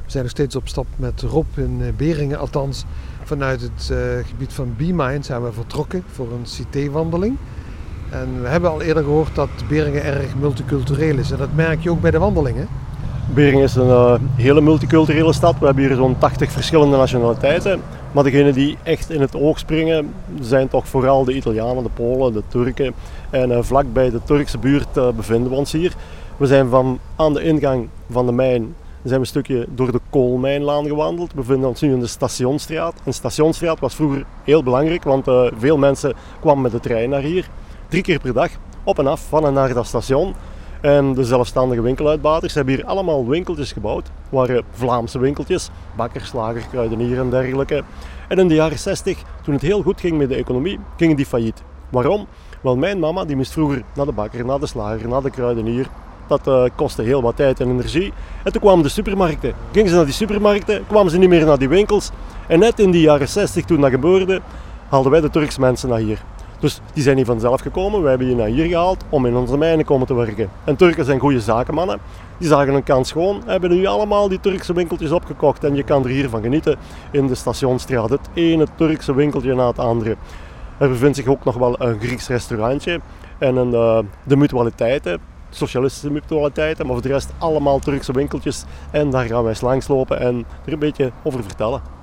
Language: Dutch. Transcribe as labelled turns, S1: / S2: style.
S1: We zijn nog steeds op stap met Rob in Beringen, althans vanuit het gebied van B-Mine zijn we vertrokken voor een CT-wandeling. En we hebben al eerder gehoord dat Beringen erg multicultureel is en dat merk je ook bij de wandelingen.
S2: Beringen is een hele multiculturele stad. We hebben hier zo'n 80 verschillende nationaliteiten. Maar degenen die echt in het oog springen zijn toch vooral de Italianen, de Polen, de Turken. En vlakbij de Turkse buurt bevinden we ons hier. We zijn van aan de ingang van de mijn zijn we een stukje door de Koolmijnlaan gewandeld. We bevinden ons nu in de Stationsstraat. En Stationsstraat was vroeger heel belangrijk, want veel mensen kwamen met de trein naar hier. 3 keer per dag, op en af, van en naar dat station. En de zelfstandige winkeluitbaters hebben hier allemaal winkeltjes gebouwd. Waren Vlaamse winkeltjes, bakker, slager, kruidenier en dergelijke. En in de jaren 60, toen het heel goed ging met de economie, gingen die failliet. Waarom? Wel, mijn mama die moest vroeger naar de bakker, naar de slager, naar de kruidenier. Dat kostte heel wat tijd en energie. En toen kwamen de supermarkten. Gingen ze naar die supermarkten, kwamen ze niet meer naar die winkels. En net in die jaren 60, toen dat gebeurde, haalden wij de Turkse mensen naar hier. Dus die zijn niet vanzelf gekomen, wij hebben die naar hier gehaald om in onze mijnen komen te werken. En Turken zijn goede zakenmannen, die zagen een kans schoon, hebben nu allemaal die Turkse winkeltjes opgekocht. En je kan er hier van genieten in de Stationsstraat, het ene Turkse winkeltje na het andere. Er bevindt zich ook nog wel een Grieks restaurantje en de mutualiteiten. Socialistische mutualiteiten, maar voor de rest allemaal Turkse winkeltjes. En daar gaan wij langslopen en er een beetje over vertellen.